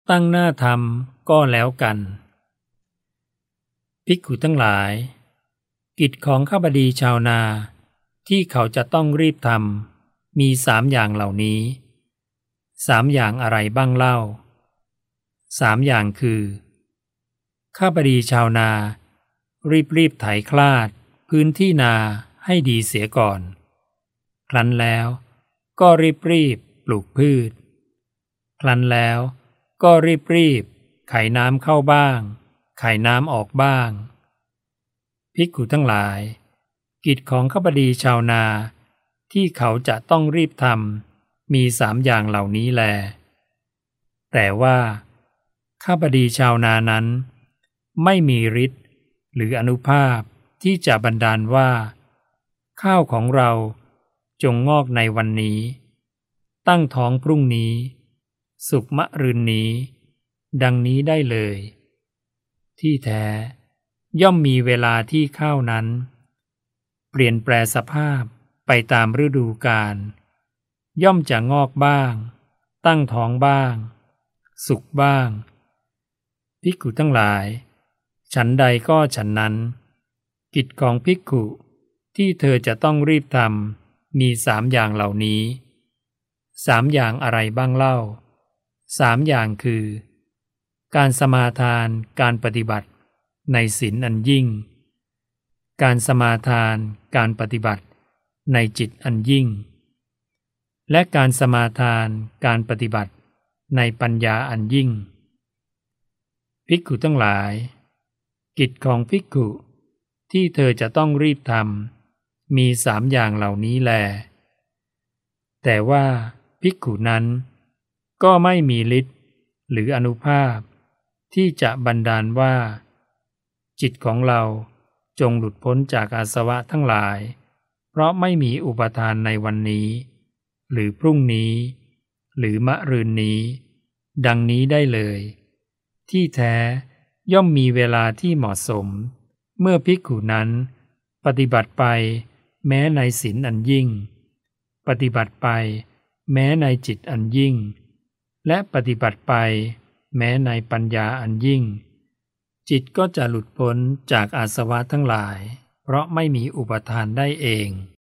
ตั้งหน้าทำก็แล้วกันภิกขุทั้งหลายกิจของข้าพดีชาวนาที่เขาจะต้องรีบทำมี3 อย่างเหล่านี้3 อย่างอะไรบ้างเล่า3 อย่างคือข้าพดีชาวนารีบไถคลาดพื้นที่นาให้ดีเสียก่อนครั้นแล้วก็รีบปลูกพืชครั้นแล้วก็รีบไขน้ำเข้าบ้างไขน้ำออกบ้างภิกขุทั้งหลายกิจของข้าพดีชาวนาที่เขาจะต้องรีบทำมี3 อย่างเหล่านี้แลแต่ว่าข้าพดีชาวนานั้นไม่มีฤทธิ์หรืออนุภาพที่จะบันดาลว่าข้าวของเราจงงอกในวันนี้ตั้งท้องพรุ่งนี้สุกมะรืนนี้ดังนี้ได้เลยที่แท้ย่อมมีเวลาที่ข้าวนั้นเปลี่ยนแปลสภาพไปตามฤดูกาลย่อมจะงอกบ้างตั้งท้องบ้างสุกบ้างภิกขุทั้งหลายฉันใดก็ฉันนั้นกิจของภิกขุที่เธอจะต้องรีบทำมี3 อย่างเหล่านี้3 อย่างอะไรบ้างเล่า3 อย่างคือการสมาทานการปฏิบัติในศีลอันยิ่งการสมาทานการปฏิบัติในจิตอันยิ่งและการสมาทานการปฏิบัติในปัญญาอันยิ่งภิกขุทั้งหลายกิจของภิกขุที่เธอจะต้องรีบทำมี3 อย่างเหล่านี้แลแต่ว่าภิกขุนั้นก็ไม่มีฤทธิ์หรืออนุภาพที่จะบันดาลว่าจิตของเราจงหลุดพ้นจากอาสวะทั้งหลายเพราะไม่มีอุปทานในวันนี้หรือพรุ่งนี้หรือมะรืนนี้ดังนี้ได้เลยที่แท้ย่อมมีเวลาที่เหมาะสมเมื่อภิกขุนั้นปฏิบัติไปแม้ในศีลอันยิ่งปฏิบัติไปแม้ในจิตอันยิ่งและปฏิบัติไปแม้ในปัญญาอันยิ่งจิตก็จะหลุดพ้นจากอาสวะทั้งหลายเพราะไม่มีอุปทานได้เอง